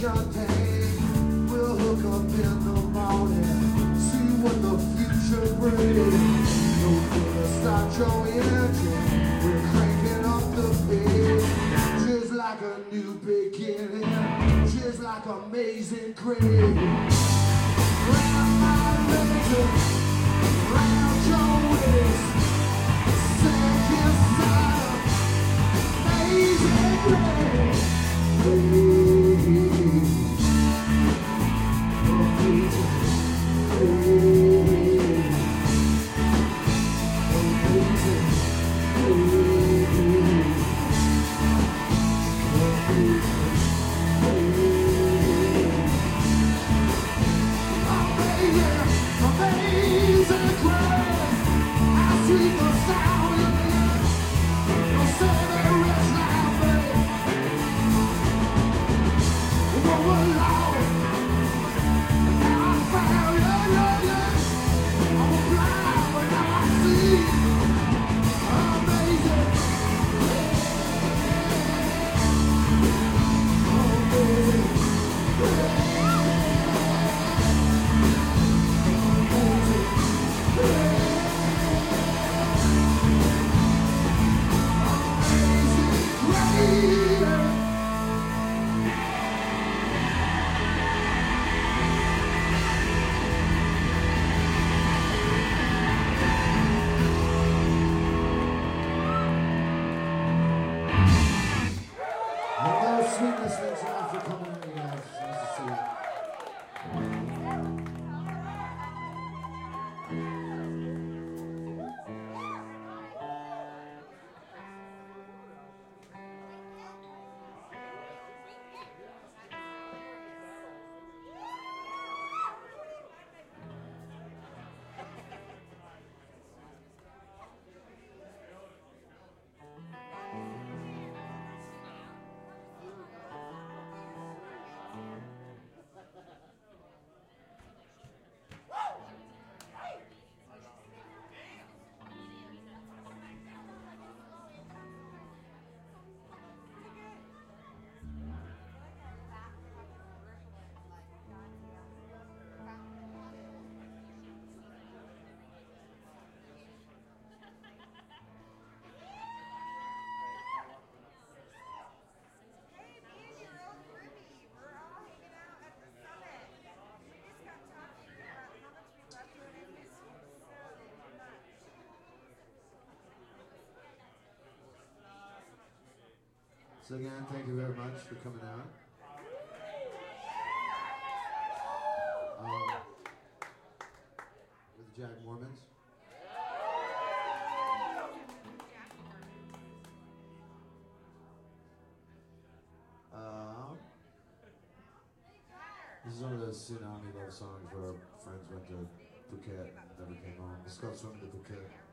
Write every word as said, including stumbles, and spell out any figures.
your day. We'll hook up in the morning, see what the future brings. No good to start your engine, we're cranking up the pace. Just like a new beginning, just like amazing grace. Round my legs, round your waist, second side of amazing grace. Sweetness, thanks a lot for coming in, you guys. It's nice to see you. So again, thank you very much for coming out. Um, with the Jack Mormons. Uh, this is one of those tsunami love songs where our friends went to Phuket and never came home. It's called Swimming to Phuket.